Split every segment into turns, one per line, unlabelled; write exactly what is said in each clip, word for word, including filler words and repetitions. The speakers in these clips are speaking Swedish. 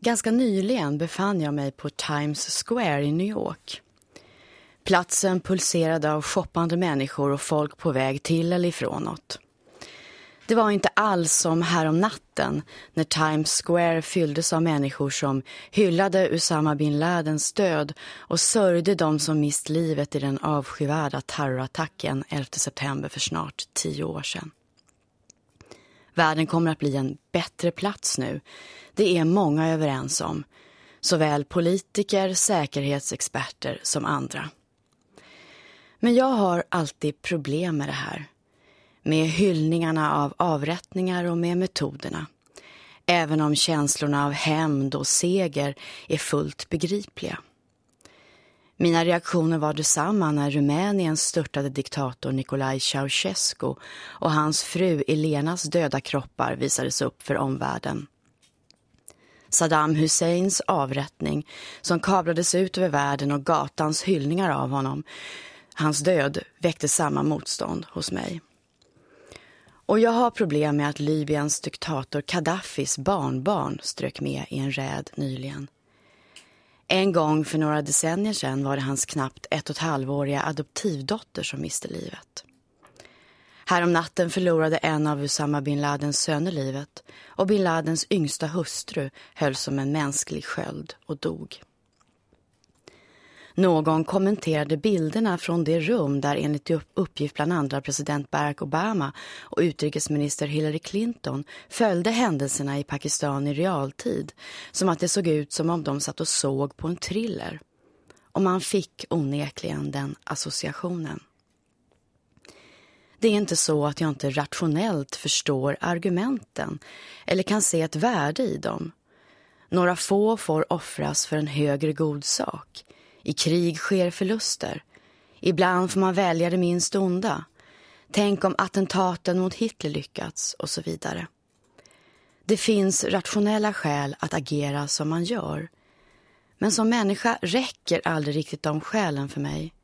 Ganska nyligen befann jag mig på Times Square i New York. Platsen pulserade av shoppande människor och folk på väg till eller ifrån något. Det var inte alls som här om natten när Times Square fylldes av människor som hyllade Usama bin Ladens död och sörjde de som mist livet i den avskyvärda terrorattacken elfte september för snart tio år sedan. Världen kommer att bli en bättre plats nu. Det är många överens om. Såväl politiker, säkerhetsexperter som andra. Men jag har alltid problem med det här. Med hyllningarna av avrättningar och med metoderna. Även om känslorna av hämnd och seger är fullt begripliga. Mina reaktioner var detsamma när Rumänien störtade diktator Nicolae Ceausescu och hans fru Elenas döda kroppar visades upp för omvärlden. Saddam Husseins avrättning som kablades ut över världen och gatans hyllningar av honom, hans död väckte samma motstånd hos mig. Och jag har problem med att Libyens diktator Gaddafis barnbarn strök med i en räd nyligen. En gång för några decennier sedan var det hans knappt ett och ett halvåriga adoptivdotter som miste livet. Här om natten förlorade en av Usama bin Ladens söner livet och bin Ladens yngsta hustru höll som en mänsklig sköld och dog. Någon kommenterade bilderna från det rum där enligt uppgift bland andra president Barack Obama och utrikesminister Hillary Clinton följde händelserna i Pakistan i realtid som att det såg ut som om de satt och såg på en thriller. Och man fick onekligen den associationen. Det är inte så att jag inte rationellt förstår argumenten eller kan se ett värde i dem. Några få får offras för en högre god sak. I krig sker förluster. Ibland får man välja det minst onda. Tänk om attentaten mot Hitler lyckats och så vidare. Det finns rationella skäl att agera som man gör. Men som människa räcker aldrig riktigt de skälen för mig.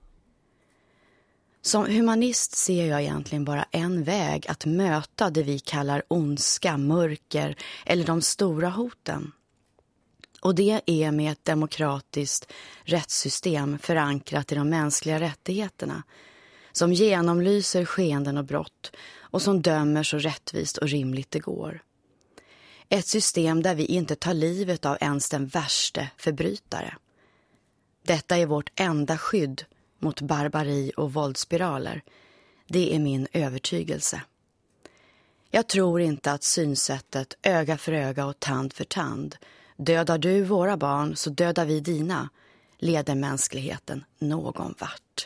Som humanist ser jag egentligen bara en väg att möta det vi kallar ondska, mörker eller de stora hoten. Och det är med ett demokratiskt rättssystem förankrat i de mänskliga rättigheterna som genomlyser skeenden och brott och som dömer så rättvist och rimligt det går. Ett system där vi inte tar livet av ens den värste förbrytare. Detta är vårt enda skydd mot barbari och våldsspiraler. Det är min övertygelse. Jag tror inte att synsättet öga för öga och tand för tand, dödar du våra barn så dödar vi dina, leder mänskligheten någon vart.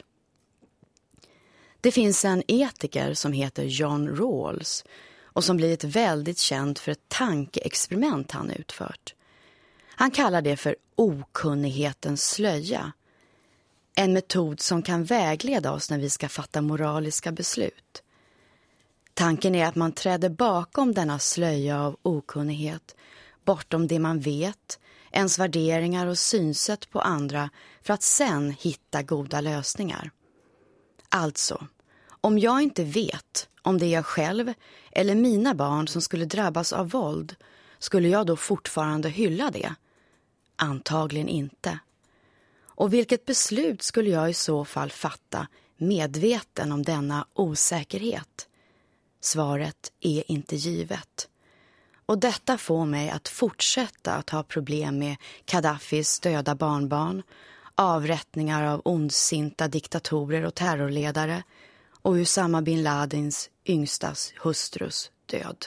Det finns en etiker som heter John Rawls och som blivit väldigt känd för ett tankeexperiment han utfört. Han kallar det för okunnighetens slöja. En metod som kan vägleda oss när vi ska fatta moraliska beslut. Tanken är att man träder bakom denna slöja av okunnighet, bortom det man vet, ens värderingar och synsätt på andra för att sen hitta goda lösningar. Alltså, om jag inte vet om det är jag själv eller mina barn som skulle drabbas av våld, skulle jag då fortfarande hylla det? Antagligen inte. Och vilket beslut skulle jag i så fall fatta medveten om denna osäkerhet? Svaret är inte givet. Och detta får mig att fortsätta att ha problem med Gaddafis döda barnbarn, avrättningar av ondsinta diktatorer och terrorledare och Usama bin Ladens yngstas hustrus död.